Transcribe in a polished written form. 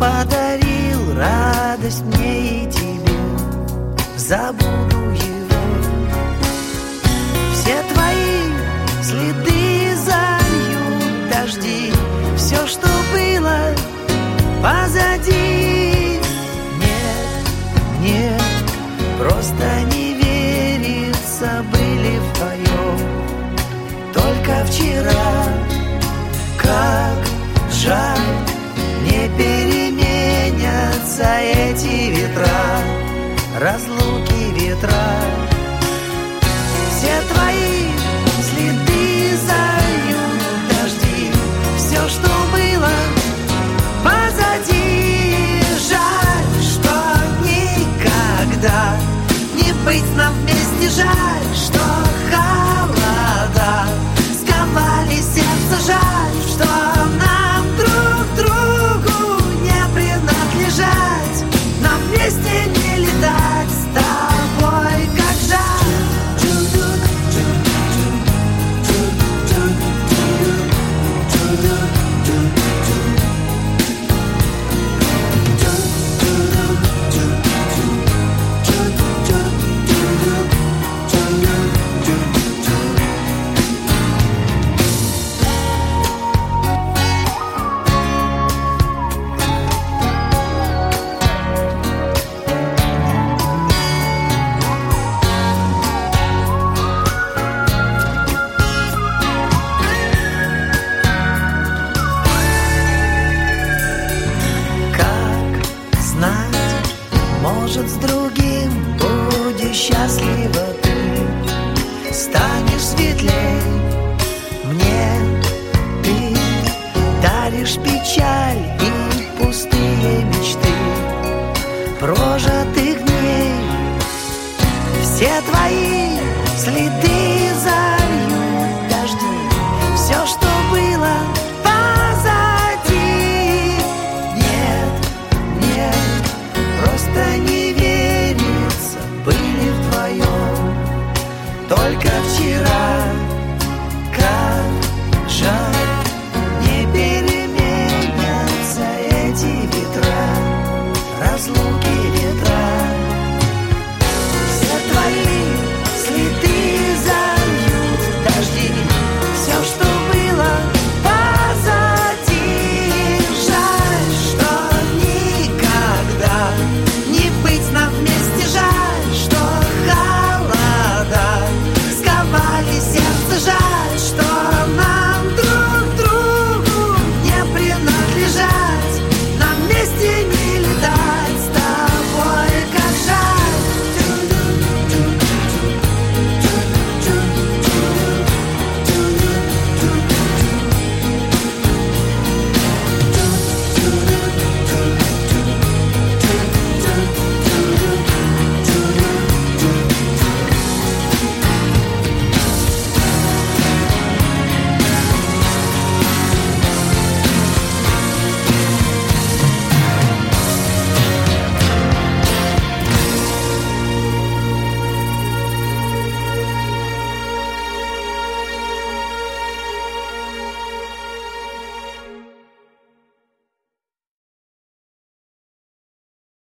подарил радость мне и тебе, забуду его. Все твои следы зальют дожди, все, что было позади. Нет, нет, просто не верится, были вдвоем только вчера. Как жаль, не переменятся эти ветра, разлуки ветра. Все твои следы зальют дожди, все, что было позади. Жаль, что никогда не быть нам вместе. Жаль, что холода сковали сердце. Жаль, что нам друг другу не принадлежать, нам вместе не летать с тобой, как жаль. Может, с другим будешь счастлива ты, станешь светлей. Мне ты даришь печаль и пустые мечты. Прожить